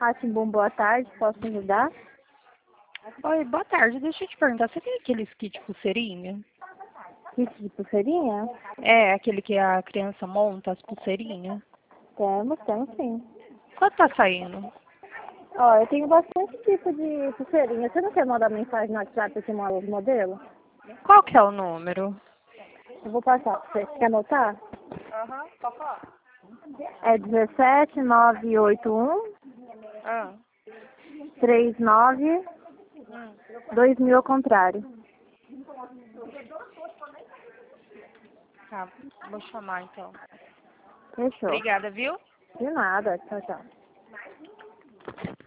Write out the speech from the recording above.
Ratimbum, boa tarde, posso ajudar? Oi, boa tarde. Deixa eu te perguntar, você tem aquele kit pulseirinha? Kit de pulseirinha? É, aquele que a criança monta as pulseirinhas? Temos sim. Quanto tá saindo? Ó, eu tenho bastante tipo de pulseirinha. Você não quer mandar mensagem no WhatsApp que eu mando os modelos? Qual que é o número? Eu vou passar pra você. Quer anotar? Aham, pode falar. É 17981 Ah, 39 2000 ao contrário. tá, vou chamar então. Fechou. Obrigada, viu? De nada. Tchau, tchau.